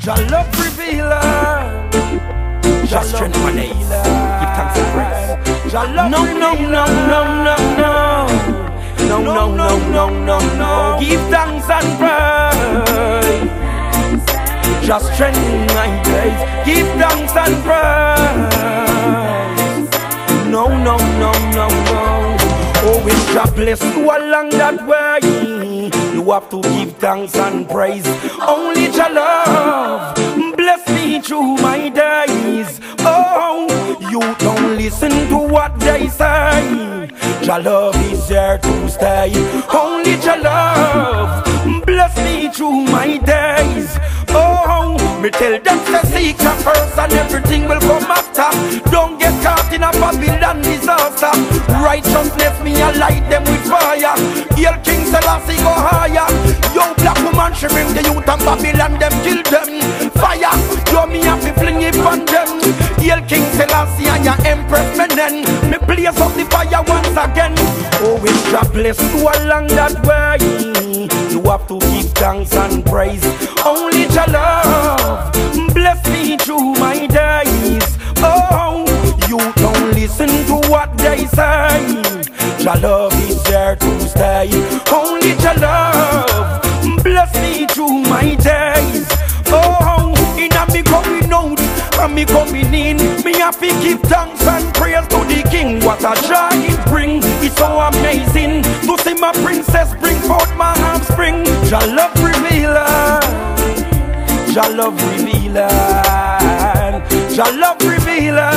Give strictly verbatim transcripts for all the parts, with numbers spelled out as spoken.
Jah love revealer, Jah strength my days. Give thanks and praise. Jah love no, no, no, no, no, no, no, no, no, no, no, no. Give thanks and praise. Jah strength my days. Give thanks and praise. No, no, no, no, no. Oh, when Jah bless you along that way, you have to give thanks and praise. Only Jah love bless me through my days. Oh, you don't listen to what they say. Jah love is there to stay. Only Jah love bless me through my days. Oh, me tell them to seek Jah first and everything will come after. Don't get caught in a Babylon disaster. Righteousness me I light them with fire. Hail King Selassie go higher. Yo black woman she bring the youth and Babylon them kill them. Fire, yo me have to fling it on them. Hail King Selassie and your Empress Menen. Me blaze up the fire once again. Oh, if Jah bless you along that way, you have to give thanks and praise. Only Jah love bless me through my days. Oh, you don't listen to what they say. Jah love is there to stay. Only Jah love bless me through my days. Oh, in a me going out and me coming in, me have to give thanks and praise to the King. What a joy it bring, it's so amazing to see my princess bring forth my offspring. Jah love revealer, Jah love revealer, Jah love revealer.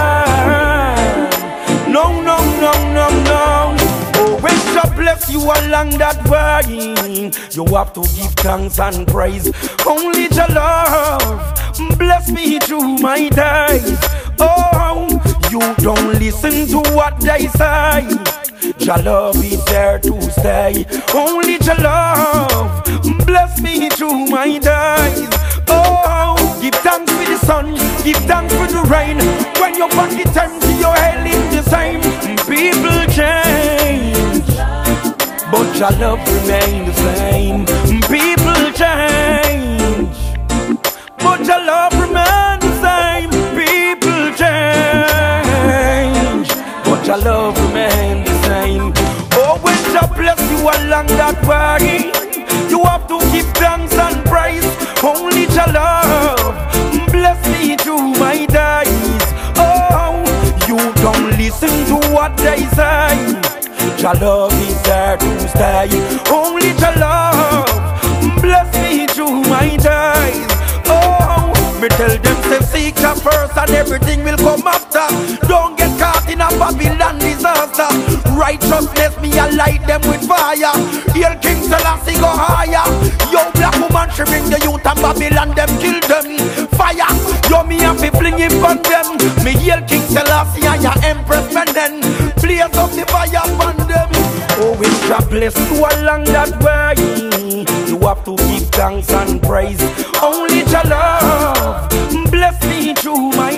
No, no, no, no, no. Oh, when Jah bless you along that way, you have to give thanks and praise. Only Jah love bless me through my days. Oh, you don't listen to what they say. Jah love is there to stay. Only Jah love bless me through my days. Oh, give thanks for the sun, give thanks for the rain. When your pocket empty, your hell in the same. People change, but Jah love remain the same. People change, but Jah love remain the same. People change, but Jah love remain the same. Oh, when Jah bless you along that way, you have to give thanks and praise. Only Jah love bless me through my days. Oh, you don't listen to what they say. Jah love is there to stay. Only Jah love bless me through my days. Oh, me tell them to seek Jah first and everything will come after. Don't get caught in a Babylon disaster. Righteousness me I light them with fire. Hail King Selassie go higher. Yo black woman she bring the youth and Babylon them kill them. Fire, yo me have to fling it on them. Me hail King Selassie and your Empress Menen. Blaze up the fire on them. Oh, if Jah bless you along that way, you have to give thanks and praise. Only Jah love bless me through my